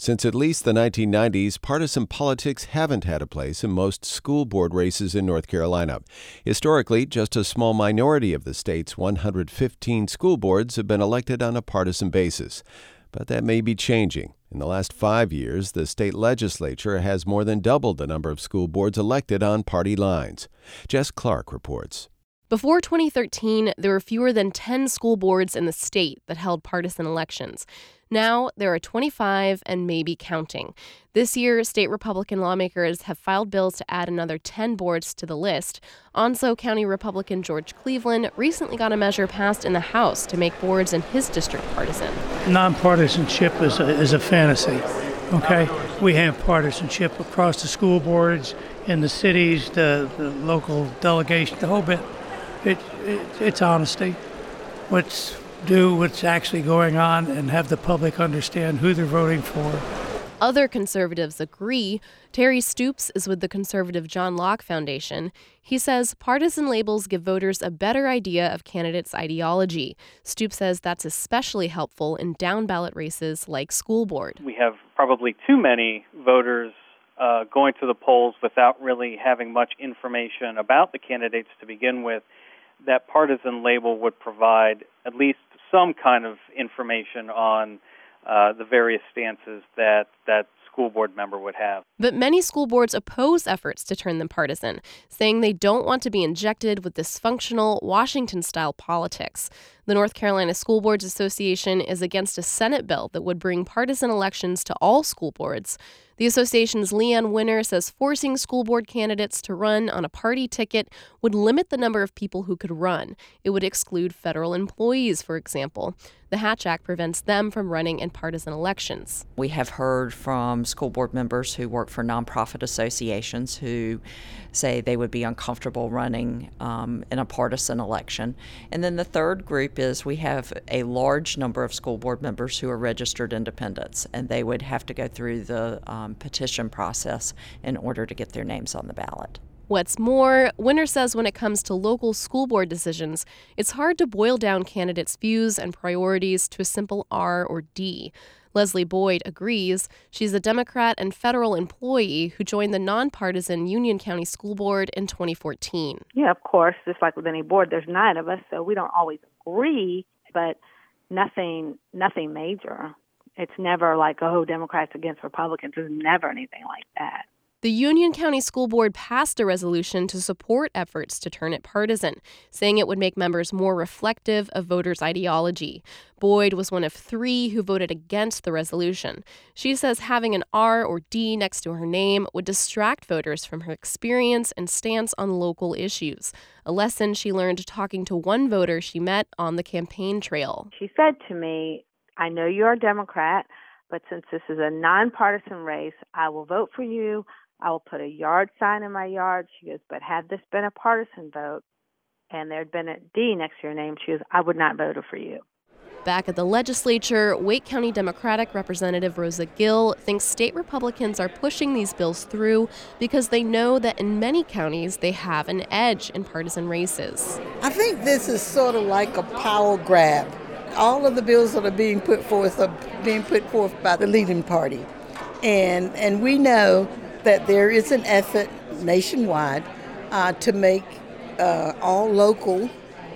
Since at least the 1990s, partisan politics haven't had a place in most school board races in North Carolina. Historically, just a small minority of the state's 115 school boards have been elected on a partisan basis. But that may be changing. In the last 5 years, the state legislature has more than doubled the number of school boards elected on party lines. Jess Clark reports. Before 2013, there were fewer than 10 school boards in the state that held partisan elections. Now, there are 25 and maybe counting. This year, state Republican lawmakers have filed bills to add another 10 boards to the list. Onslow County Republican George Cleveland recently got a measure passed in the House to make boards in his district partisan. Nonpartisanship is a fantasy, okay? We have partisanship across the school boards, in the cities, the local delegation, the whole bit. It's honesty. Let's do what's actually going on and have the public understand who they're voting for. Other conservatives agree. Terry Stoops is with the conservative John Locke Foundation. He says partisan labels give voters a better idea of candidates' ideology. Stoops says that's especially helpful in down-ballot races like school board. We have probably too many voters going to the polls without really having much information about the candidates to begin with. That partisan label would provide at least some kind of information on the various stances that school board member would have. But many school boards oppose efforts to turn them partisan, saying they don't want to be injected with dysfunctional Washington-style politics. The North Carolina School Boards Association is against a Senate bill that would bring partisan elections to all school boards. The association's Leanne Winner says forcing school board candidates to run on a party ticket would limit the number of people who could run. It would exclude federal employees, for example. The Hatch Act prevents them from running in partisan elections. We have heard from school board members who work for nonprofit associations who say they would be uncomfortable running in a partisan election. And then the third group is we have a large number of school board members who are registered independents, and they would have to go through the petition process in order to get their names on the ballot. What's more, Winner says when it comes to local school board decisions, it's hard to boil down candidates' views and priorities to a simple R or D. Leslie Boyd agrees. She's a Democrat and federal employee who joined the nonpartisan Union County School Board in 2014. Yeah, of course, just like with any board, there's 9 of us, so we don't always agree, but nothing major. It's never like, oh, Democrats against Republicans. There's never anything like that. The Union County School Board passed a resolution to support efforts to turn it partisan, saying it would make members more reflective of voters' ideology. Boyd was one of 3 who voted against the resolution. She says having an R or D next to her name would distract voters from her experience and stance on local issues, a lesson she learned talking to one voter she met on the campaign trail. She said to me, I know you're a Democrat, but since this is a nonpartisan race, I will vote for you. I will put a yard sign in my yard. She goes, but had this been a partisan vote and there had been a D next to your name, she goes, I would not vote for you. Back at the legislature, Wake County Democratic Representative Rosa Gill thinks state Republicans are pushing these bills through because they know that in many counties they have an edge in partisan races. I think this is sort of like a power grab. All of the bills that are being put forth by the leading party. And we know that there is an effort nationwide to make all local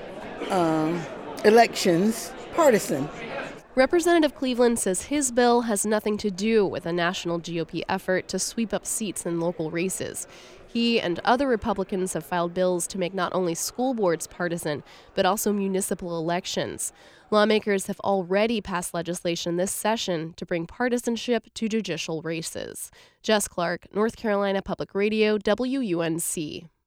elections partisan. Representative Cleveland says his bill has nothing to do with a national GOP effort to sweep up seats in local races. He and other Republicans have filed bills to make not only school boards partisan, but also municipal elections. Lawmakers have already passed legislation this session to bring partisanship to judicial races. Jess Clark, North Carolina Public Radio, WUNC.